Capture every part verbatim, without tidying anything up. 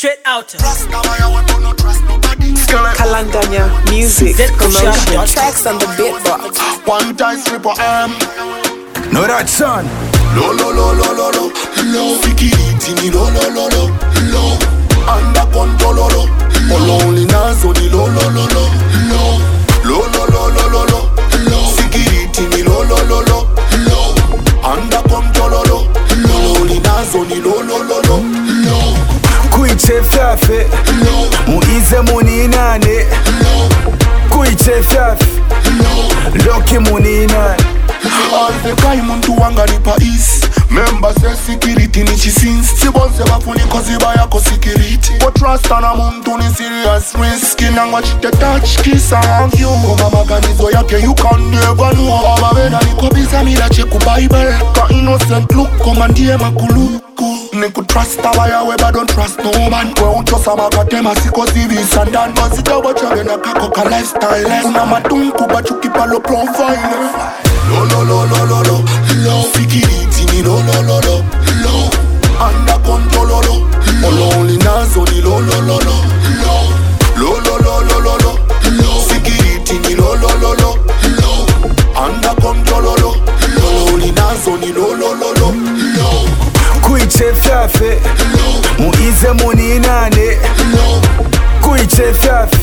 Straight out. Kalandanya Music Promotion. Tracks on the beatbox. One time strip of arm. No that son. Lo lo lo lo lo lo. Lo fikiriti ni lo lo lo lo. Lo anda control lo lo. Only nazo ni lo lo lo lo. Lo lo lo lo lo lo lo. Lo fikiriti ni lo lo lo lo. Lo anda control lo lo. Only nazo ni lo lo lo lo. Lo Kuiche fyafe Muize muninane Kuiche fyafe Loki muninane all the time muntu wanganipa is member say security ni chisins sibonse bafuni koziba yako security but trust na muntu ni serious risk nangwa chite touch kiss and you koma maganizo yake you can never know ababena niko biza mila cheku bible ka innocent look koma ndiye makuluku niku trust abaya weba don't trust no man kwe unchosa makatema siko zivi sandan mazita wachage na kako ka lifestyle una matunku bachuki palo profile lo lo lo lo lo lo lo fikiriti ni lo lo lo lo lo anda control lo lo lo only nazo ni lo lo lo lo lo lo lo lo lo lo lo fikiriti ni lo lo lo lo lo anda control lo lo lo only nazo ni lo lo lo lo lo Kuiche fyafe Muize muninane Kuiche fyafe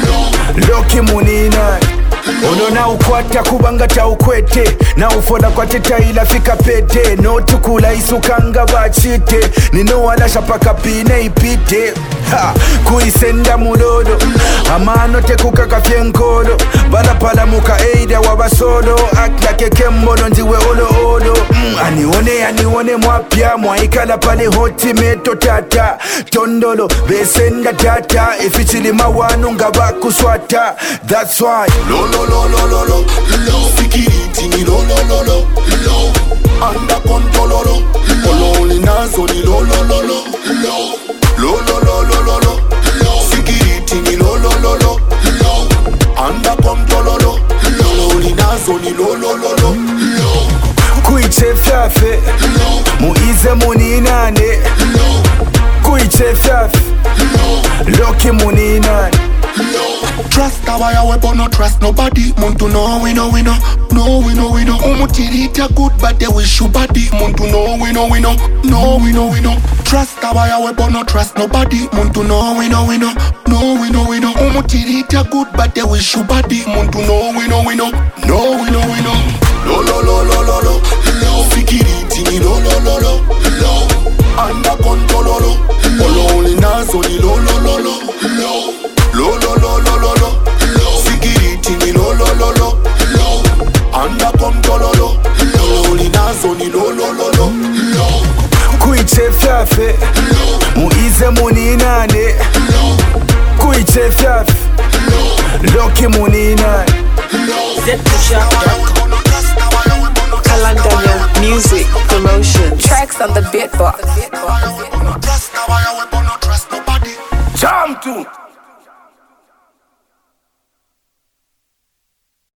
Loki muninane ono na ukwata kubanga ta ukwete na ufola kwa teta ila fika pete no tukula isukanga bachite nino wala shapaka pine ipite ha kuisenda mulodo amano tekuka kafye nkolo bala pala muka eida wabasolo akla keke mbolo ndiwe olo olo mm, anione anione mwapya mwaikala pale hoti meto tata tondolo besenda tata ifichili mawanu nga bakuswata that's why lo lo lo lo lo lo lo fikiriti ni lo lo lo lo lo anda control lo lo lo only nazo ni lo lo lo lo lo lo lo lo lo lo lo fikiriti ni lo lo lo lo lo anda control lo lo lo only nazo ni lo lo lo lo lo Kuiche fyafe Muize muninane Kuiche fyafe Loki muninane trust abaya wepo no trust nobody muntu no we no we no no we no we no umutirita good but they wish you body muntu no we no we no no we no we no trust abaya wepo no trust nobody muntu no we no we no no we no we no umutirita good but they wish you body muntu no we no we no no we no we no lo lo lo lo lo lo lo fikiriti ni lo lo lo lo lo anda control lo lo lo only nazo ni lo lo lo lo lo lo lo lo lo lo lo lo fikiriti ni lo lo lo lo lo anda control lo lo lo only nazo ni lo lo lo lo lo Kuiche fyafe Muize muninane Kuiche fyafe Loki muninane Kalandanya Music Promotion. Tracks on the beatbox. Jam to